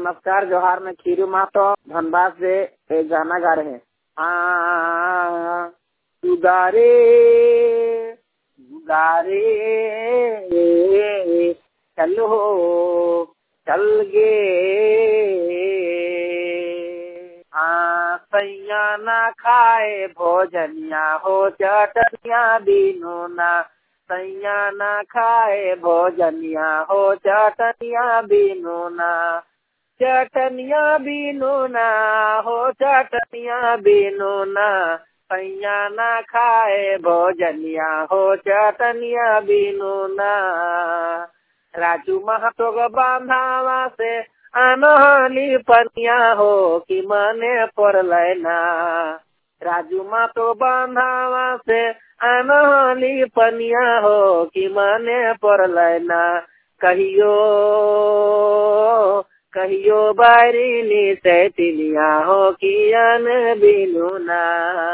नमस्कार जोहार में खीरू मातो धनबाद से एक गाना गा रहे हैं। गुगारे गुगारे चलो चल गे सैया ना खाए भोजनिया हो चटनिया बिनु ना सैया ना खाए भोजनिया हो चटनिया बिनु ना चटनिया बिनु ना हो चटनिया बिनु ना सैया ना खाए भोजनिया हो चटनिया बिनु ना राजू महतो गो बांधावा से अनहली पनिया हो कि मने पड़लैना राजू महतो बांधावा से अनहली पनिया हो कि मने पड़लैना कहियो कहियो बारीनी सैतिनिया हो कि अन बिनु ना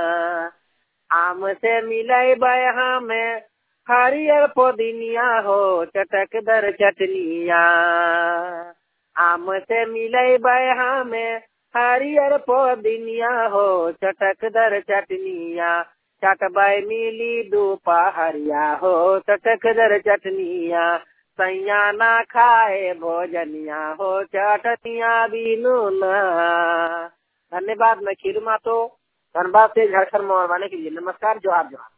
आम से मिलाई बया में हरियर पुदीनिया हो चटकदर चटनिया आम से मिले बया में हरियर पुदीनिया हो चटकदर चटनिया चटबाई मिली दोपहरिया हो चटकदर चटनिया सैया ना खाए भोजनिया हो चटनिया बिनु ना। धन्यवाद। मैं खीरू मातो धनबाद से झारखंड में आने के लिए। नमस्कार जोहार जोहार।